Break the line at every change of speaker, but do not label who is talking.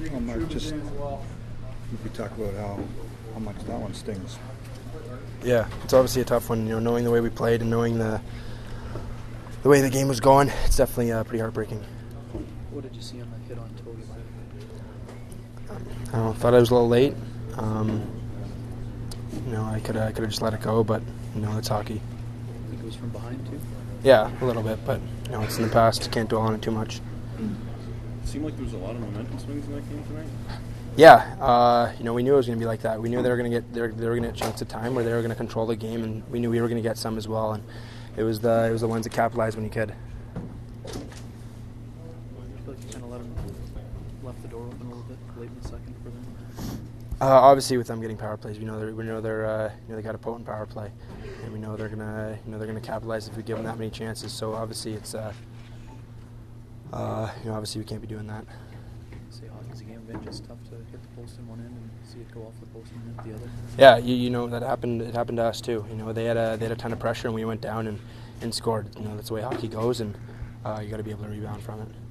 How much just we talk about how much that one stings.
Yeah, it's obviously a tough one. Knowing the way we played and knowing the way the game was going, it's definitely pretty heartbreaking.
What did you see on that hit on Toby?
I don't know, thought I was a little late. I could have just let it go, but it's hockey.
I think it was from behind too.
Yeah, a little bit, but it's in the past. Can't dwell on it too much.
It seemed like there was a lot of momentum swings in that game tonight.
Yeah, we knew it was going to be like that. We knew they were going to get chunks of time where they were going to control the game, and we knew we were going to get some as well. And it was the ones that capitalized when you could.
I feel like you kind of left the door open a little bit late in the second for them.
Obviously, with them getting power plays, we know they got a potent power play, and we know they're gonna capitalize if we give them that many chances. So obviously, it's obviously we can't be doing that.
Say hockey's a game of inches. Tough to hit the post in one end and see it go off the post and hit the other.
Yeah, that happened. It happened to us too. They had a ton of pressure, and we went down and scored. That's the way hockey goes, and you got to be able to rebound from it.